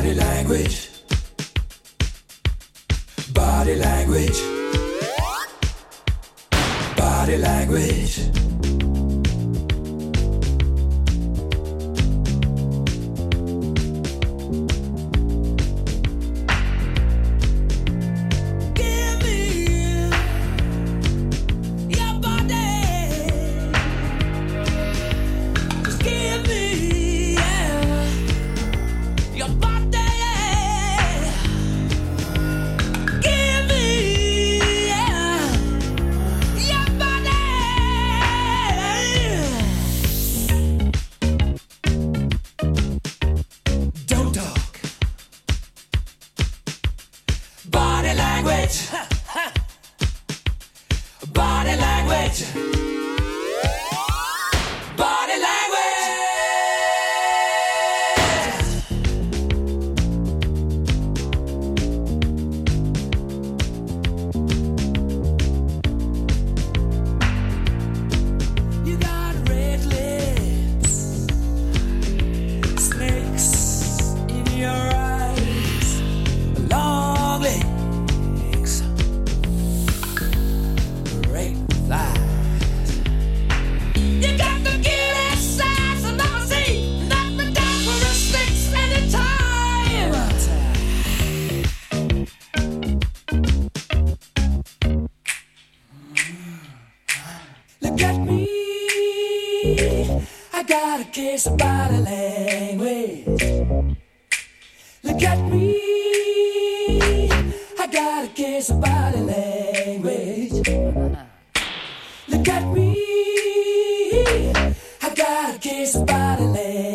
Body language. Body language. Body language. Body language. Body language. You got red lips, snakes in your eyes, long legs, great thighs. You got the cutest eyes I've never seen. Nothing down for a six anytime. Look at me, I got a case of body language. Look at me, I got a case of body language. Look at me, I got a case of body language.